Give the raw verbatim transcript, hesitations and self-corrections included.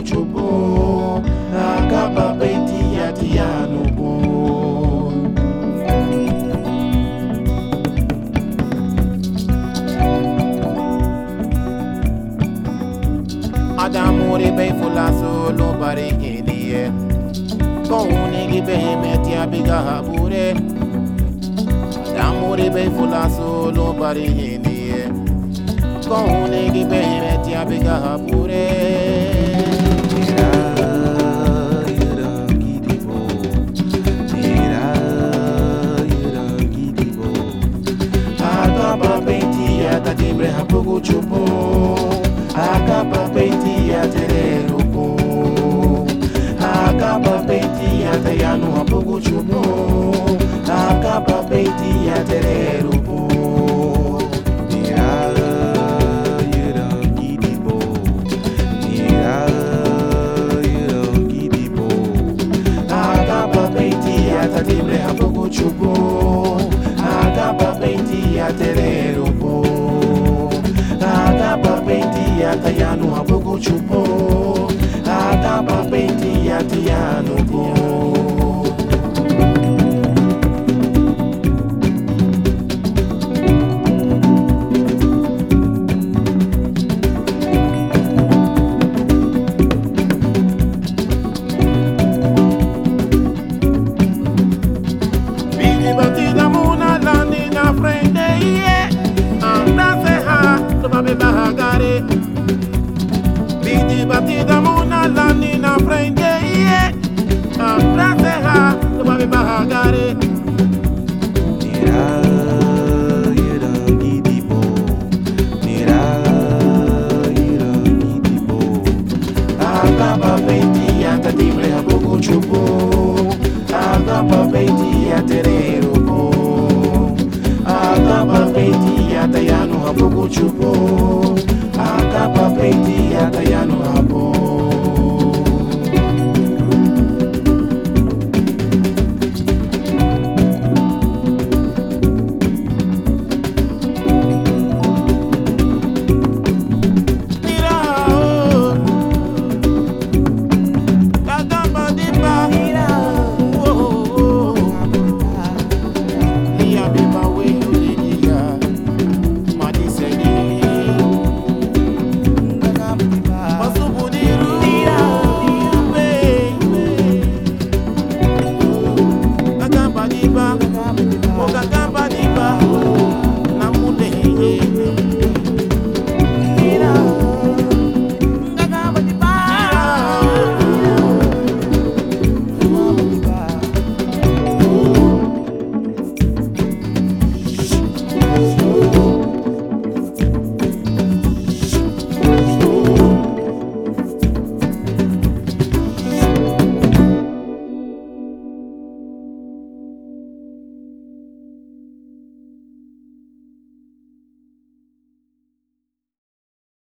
chupo akapa peti ya tiano bo Adamore bei fulaso lo bare gelie Kone gi bei metia biga habure Adamore bei fulaso lo bare gelie Kone gi bei metia biga habure Akapa peti ya tatibre hapugu chupo Akapa peti ya tererupo Akapa peti ya tayanu hapugu chupo Akapa peti ya tererupo Nira yera gidibo Nira yera gidibo Akapa peti ya tatibre hapugu chupo Akapa peti ya tererupo Akapa peti ya tayanu hapugu chupo Akapa peti ya tayanu po Bidi batida muna lani na frente ye Andase ha Babe bahagare Bidi batida muna lani na frente ye Abrace ha Babe bahagare Nira yera gidibo Nira yera gidibo Akapa peti ya tatibre hapugu chupo Akapa peti ya tererupo Akapa peti ya tayanu hapugu chupo Akapa